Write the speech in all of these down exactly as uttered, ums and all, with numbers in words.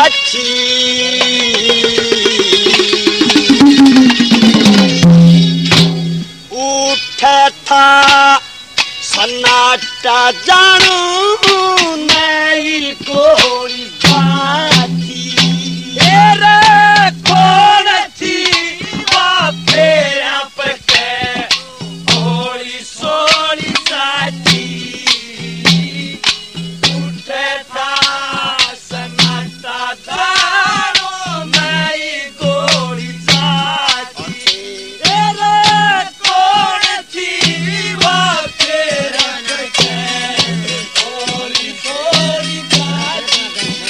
साथी उठे था सन्नाटा जानू नहीं कोई साथी तेरे कौन थी फेरा पके होली सोली साथी उठे था सन्नाटा जानू नहीं कोई साथी तेरे कौन थी फेरा पके होली सोली साथी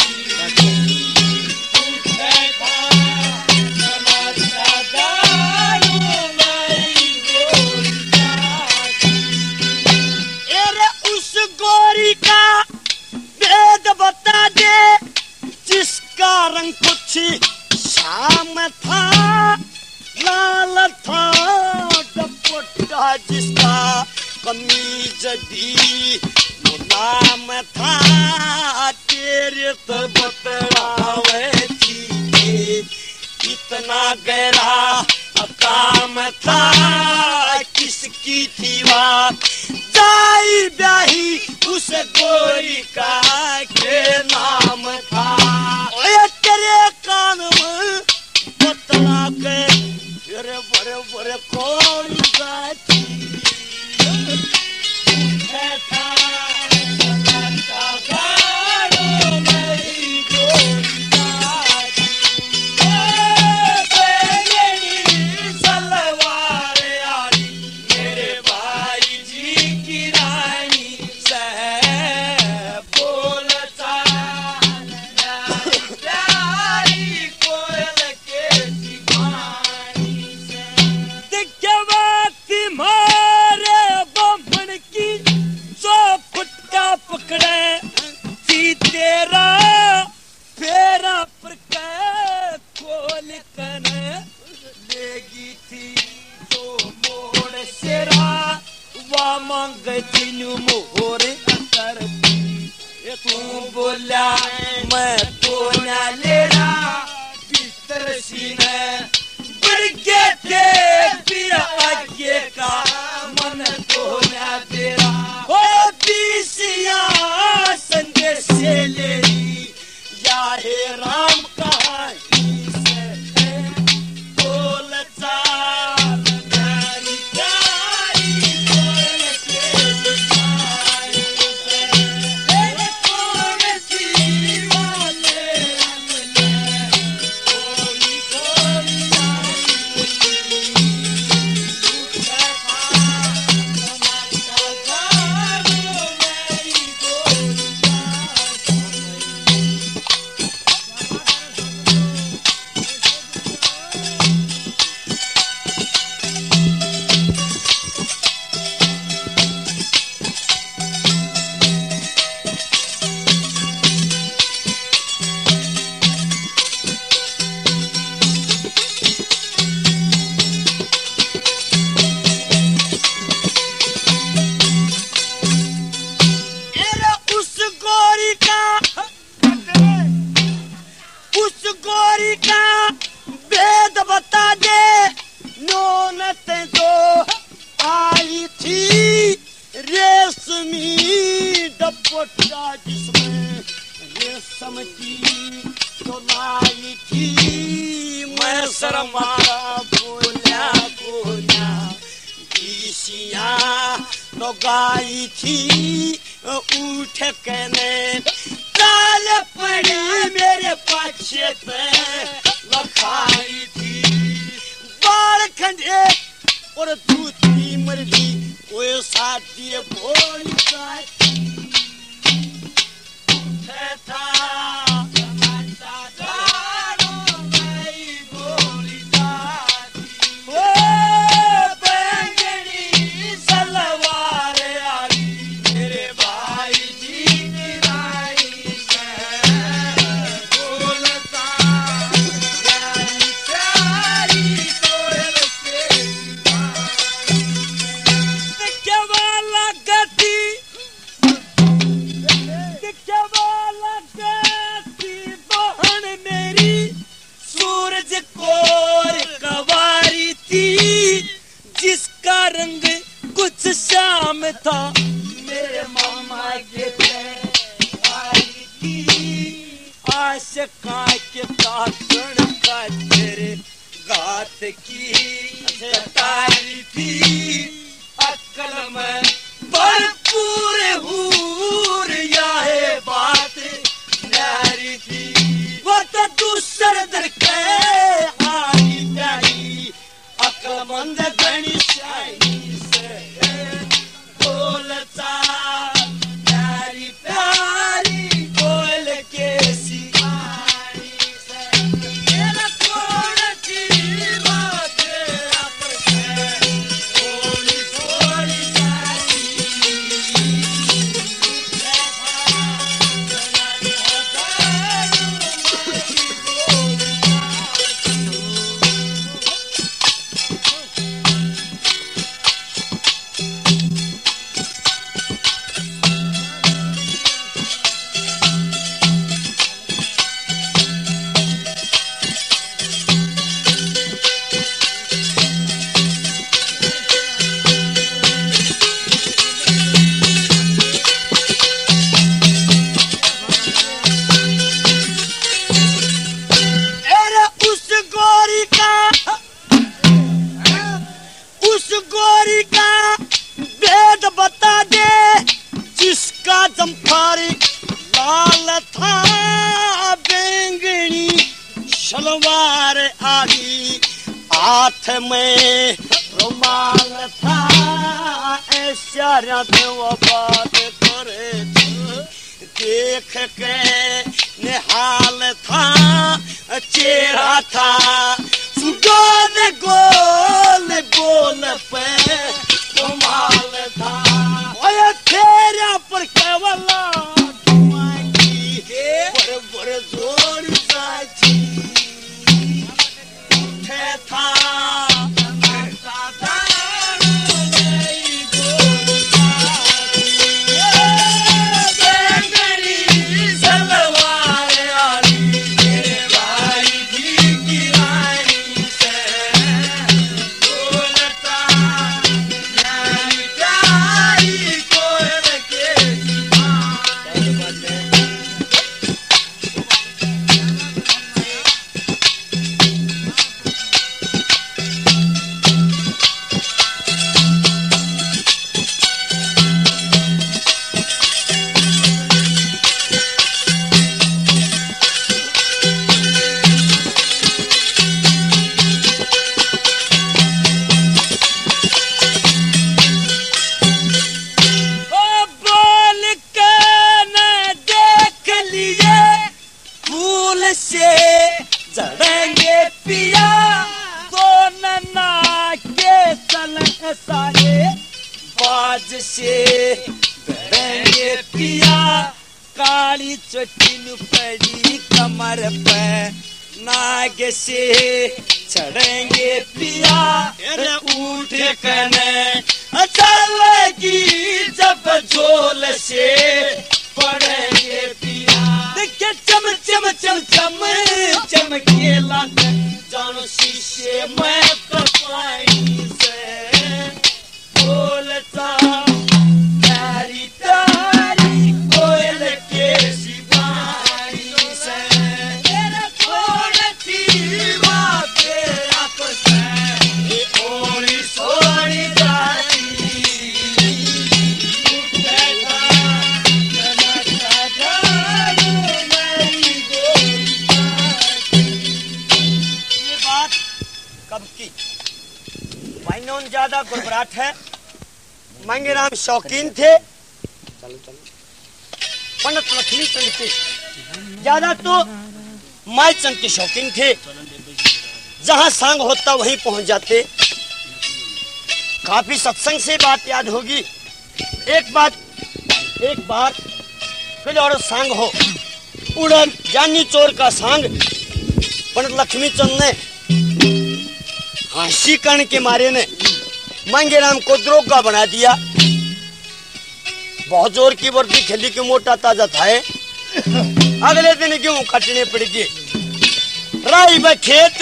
उठे था सन्नाटा जानू नहीं कोई साथी एरे उस गोरी का वेद बता दे जिसका रंग कुछ शाम था लाल था दुपट्टा जिसका कमीज भी मुलायम था तेरे तो बतलावे थी इतना गहरा काम था किसकी थी बात जाई ब्याही उस गोरी का के नाम था ओए तेरे कान में बतला के तेरे बड़े बड़े कौन साथी उठे था सन्नाटा जानू नहीं कोई साथी बेगनी सलवार यारी मेरे भाई जी की रानी से बोलता प्यारी कोयल के सिपाही से दिखवाती मारे बम्बन की जो फुटका पकड़े थी तेरा फेरा पर के खोल कर लेगी थी जो मोड़ सेरा वा मांग तीनू मोर अंतर तू बोला मैं तो ना लेना बिस्तर सीने बढ़ के थे फिर आगे का मन तो ना तेरा ओ बीसिया संदेश से ले या हे राम कहानी से बोलता प्यारी प्यारी कोयल के सिपाही से तेरे कौन थी वाले हमने कोई कोई साथी उठे था सन्नाटा जानू नहीं कोई साथी एरे उस गोरी का उस गोरी का वेद बता दे नौनत जो आई थी रेशमी दुपट्टा जिसमें रेशम की तो लाई थी मैं शर्माया बोला बोला बीसिया तो गाई थी उठ कहने काल पड़ी मेरे पाछे पे लखाई थी बाल खंडे और दूध की मरली वो साथी बोली साथी उठे था सन्नाटा जानू नहीं कोई साथी ओ बेगनी सलवार यारी मेरे भाई जी की रानी से बोलता प्यारी प्यारी कोयल के सिपाही से। क्या वाला गति था मेरे मामा के आई थी आश का के ताकड़ का तेरे गात की कटारी थी अक्ल में भरपूर हूर यह बात नारी थी वो तो दूसर दर के आई जाई अक्लमंद गणिशाई से बोलता प्यारी प्यारी बोल के सी लाल था बैंगनी शलवार आगी हाथ में रुमाल था ऐसा वो बात करे देख के निहाल था चेहरा था सुगोल गोल गोल पे रुमाल था तेरा पर केवला बर बर जोर साची उठे था से बरेंगे पिया काली चोटिन पड़ी कमर पे नाग से चढ़ेंगे पिया उठ कने चलेगी जब झोल से पड़ेंगे पिया देखे चम चम चम चम चमके लाग जानो शीशे में कपाई से बोलता प्यारी प्यारी कोयल के सिपाही से तेरा छोड़ती बात तेरा पसंद ये ओली सोनी जाती उठेगा जनता जानो मेरी गोरी ये बात कब की माइनों ज्यादा गुरबराट है मंगेराम शौकीन थे पंडित लक्ष्मीचंद के ज्यादा तो माईचंद के शौकीन थे जहां सांग होता वहीं पहुंच जाते काफी सत्संग से बात याद होगी एक बात एक बार फिर और सांग हो उड़न जानी चोर का सांग पंडित लक्ष्मीचंद ने हांसी करने के मारे ने मंगेराम को द्रोगा बना दिया बहुत जोर की वर्दी खेली के मोटा ताजा था अगले दिन गेहूं काटने पड़ गए राई व खेत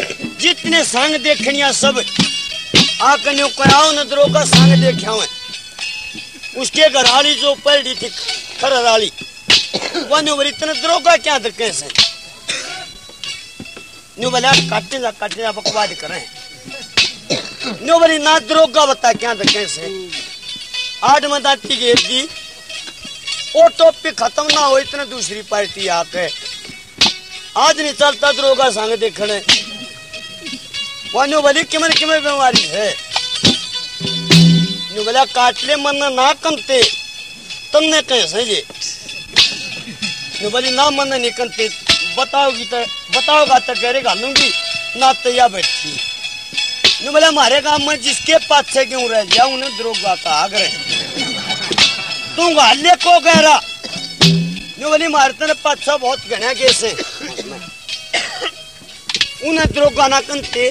जितने संग देखनिया सब आकने को आओ न द्रोगा संग देखा उसके घराली जो पलड़ी थी खरराली वन ओवर इतने दरोगा क्या तो कैसे न्यू बोला काटे जा काटे जा बकवाद करें न्यू बोली ना दरोगा बता क्या तो कैसे आठ मदाती घेर दी ऑटो पे खत्म ना हो इतने दूसरी पार्टी आके आज नहीं चलता दरोगा संग देखने न्यू बोली किमर किमर बीमारी है न्यू बोला काटले मन ना कमते तुमने कैसे ये न्यू बोली ना मन नहीं कमते बताओगी तो बताओगा तो करे घालूंगी ना तो या बैठी न्यू बोला हमारे गांव में जिसके पास से क्यों रह जाऊं उन्हें दरोगा का आग्रह तू गाले को कह रहा न्यू बोली मारते ने पाछा बहुत घना केस है उन्हें दरोगा ना कंते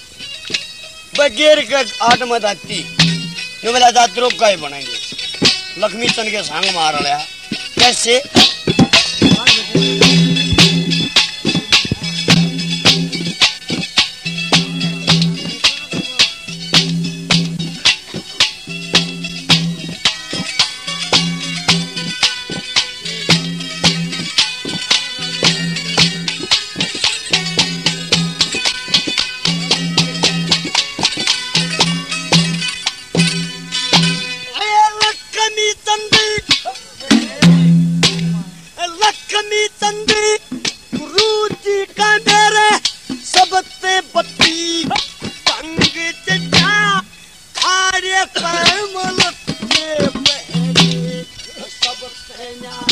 बगैर के आठ मत आती न्यू बोला जा दरोगा ही बनाएंगे लक्ष्मी चंद के संग मार लिया कैसे Enya